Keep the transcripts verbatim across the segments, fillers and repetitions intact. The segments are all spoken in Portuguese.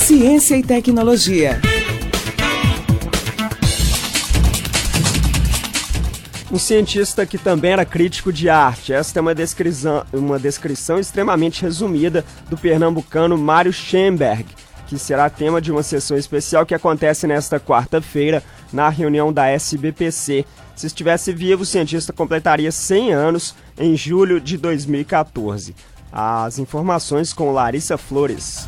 Ciência e tecnologia. Um cientista que também era crítico de arte. Esta é uma descrição, uma descrição extremamente resumida do pernambucano Mário Schemberg, que será tema de uma sessão especial que acontece nesta quarta-feira na reunião da S B P C. Se estivesse vivo, o cientista completaria cem anos em julho de dois mil e quatorze. As informações com Larissa Flores.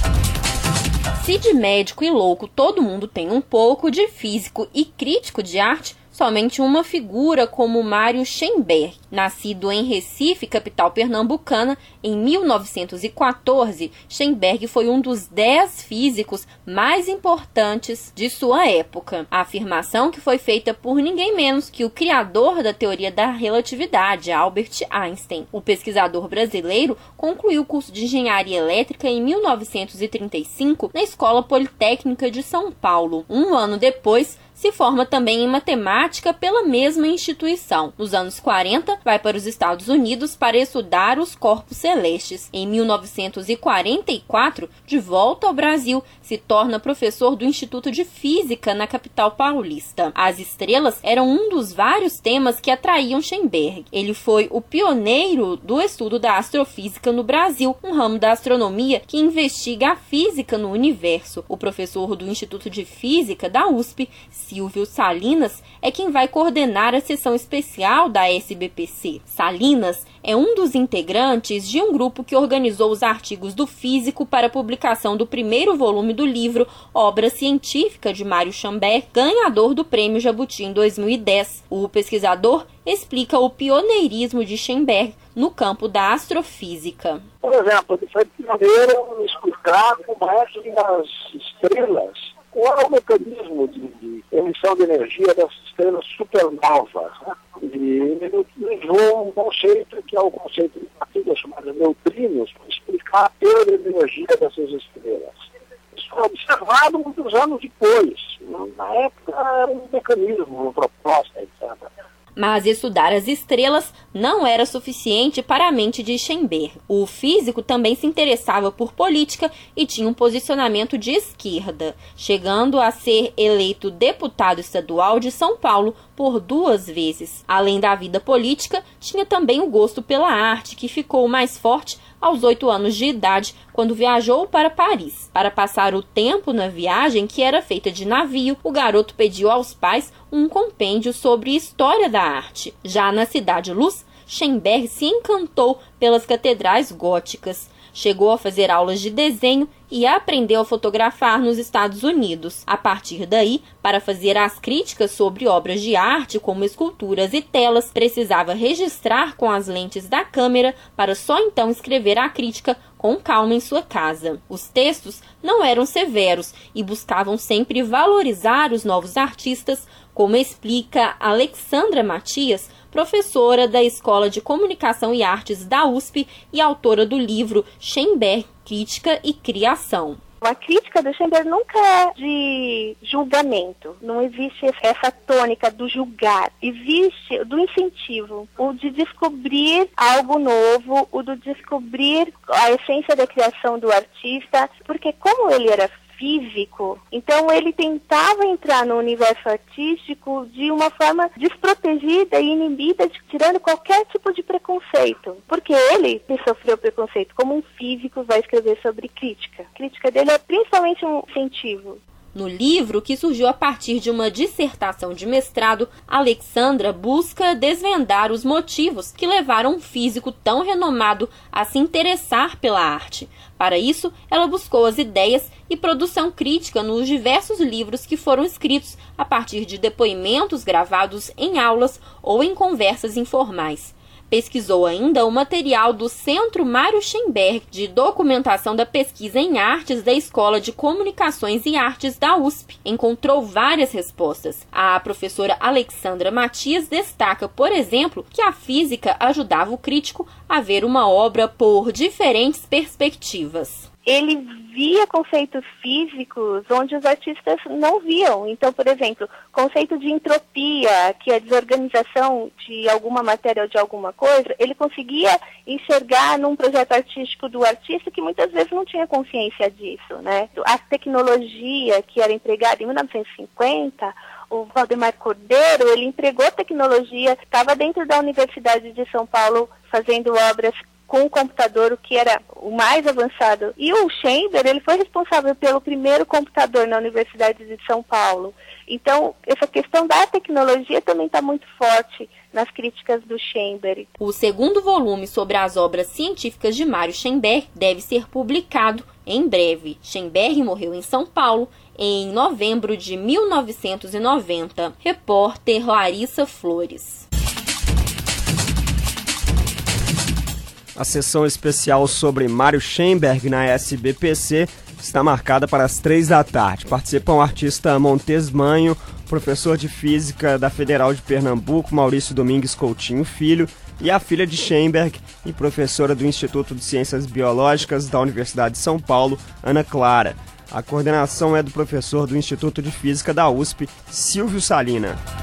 Se de médico e louco todo mundo tem um pouco, de físico e crítico de arte, somente uma figura como Mário Schemberg. Nascido em Recife, capital pernambucana, em mil novecentos e quatorze, Schemberg foi um dos dez físicos mais importantes de sua época. A afirmação que foi feita por ninguém menos que o criador da teoria da relatividade, Albert Einstein. O pesquisador brasileiro concluiu o curso de engenharia elétrica em mil novecentos e trinta e cinco na Escola Politécnica de São Paulo. Um ano depois, se forma também em matemática pela mesma instituição. Nos anos quarenta, vai para os Estados Unidos para estudar os corpos celestes. Em mil novecentos e quarenta e quatro, de volta ao Brasil, se torna professor do Instituto de Física na capital paulista. As estrelas eram um dos vários temas que atraíam Schemberg. Ele foi o pioneiro do estudo da astrofísica no Brasil, um ramo da astronomia que investiga a física no universo. O professor do Instituto de Física da U S P, Silvio Salinas, é quem vai coordenar a sessão especial da S B P C. Salinas é um dos integrantes de um grupo que organizou os artigos do físico para a publicação do primeiro volume do livro Obra Científica de Mário Schemberg, ganhador do Prêmio Jabuti em dois mil e dez. O pesquisador explica o pioneirismo de Schemberg no campo da astrofísica. Por exemplo, ele foi pioneiro em explicar como é que as estrelas, qual é o mecanismo de, de emissão de energia dessas estrelas supernovas, né? E ele utilizou um conceito que é o conceito de partículas chamadas neutrinos para explicar a perda de energia dessas estrelas. Isso foi observado muitos anos depois. Na época era um mecanismo, uma proposta, etcétera. Mas estudar as estrelas não era suficiente para a mente de Schemberg. O físico também se interessava por política e tinha um posicionamento de esquerda, chegando a ser eleito deputado estadual de São Paulo por duas vezes. Além da vida política, tinha também o gosto pela arte, que ficou mais forte aos oito anos de idade, quando viajou para Paris. Para passar o tempo na viagem, que era feita de navio, o garoto pediu aos pais um compêndio sobre história da arte. Já na Cidade Luz, Schemberg se encantou pelas catedrais góticas. Chegou a fazer aulas de desenho e aprendeu a fotografar nos Estados Unidos. A partir daí, para fazer as críticas sobre obras de arte, como esculturas e telas, precisava registrar com as lentes da câmera para só então escrever a crítica com calma em sua casa. Os textos não eram severos e buscavam sempre valorizar os novos artistas, como explica Alexandra Matias, professora da Escola de Comunicação e Artes da U S P e autora do livro Schemberg, Crítica e Criação. A crítica do Schemberg nunca é de julgamento, não existe essa tônica do julgar, existe do incentivo, o de descobrir algo novo, o de descobrir a essência da criação do artista, porque como ele era físico, então ele tentava entrar no universo artístico de uma forma desprotegida e inibida, tirando qualquer tipo de preconceito. Porque ele, que sofreu preconceito como um físico, vai escrever sobre crítica. A crítica dele é principalmente um incentivo. No livro, que surgiu a partir de uma dissertação de mestrado, Alexandra busca desvendar os motivos que levaram um físico tão renomado a se interessar pela arte. Para isso, ela buscou as ideias e produção crítica nos diversos livros que foram escritos a partir de depoimentos gravados em aulas ou em conversas informais. Pesquisou ainda o material do Centro Mário Schemberg de Documentação da Pesquisa em Artes da Escola de Comunicações e Artes da U S P. Encontrou várias respostas. A professora Alexandra Matias destaca, por exemplo, que a física ajudava o crítico a ver uma obra por diferentes perspectivas. ele via conceitos físicos onde os artistas não viam. Então, por exemplo, conceito de entropia, que é a desorganização de alguma matéria ou de alguma coisa, ele conseguia enxergar num projeto artístico do artista que muitas vezes não tinha consciência disso, né? A tecnologia que era empregada em mil novecentos e cinquenta, o Valdemar Cordeiro, ele empregou tecnologia, estava dentro da Universidade de São Paulo fazendo obras com o computador, o que era o mais avançado. E o Schember, ele foi responsável pelo primeiro computador na Universidade de São Paulo. Então, essa questão da tecnologia também está muito forte nas críticas do Schember. O segundo volume sobre as obras científicas de Mário Schemberg deve ser publicado em breve. Schemberg morreu em São Paulo em novembro de mil novecentos e noventa. Repórter Larissa Flores. A sessão especial sobre Mário Schemberg na S B P C está marcada para as três da tarde. Participam o artista Montesmanho, professor de Física da Federal de Pernambuco, Maurício Domingues Coutinho Filho, e a filha de Schemberg e professora do Instituto de Ciências Biológicas da Universidade de São Paulo, Ana Clara. A coordenação é do professor do Instituto de Física da U S P, Silvio Salina.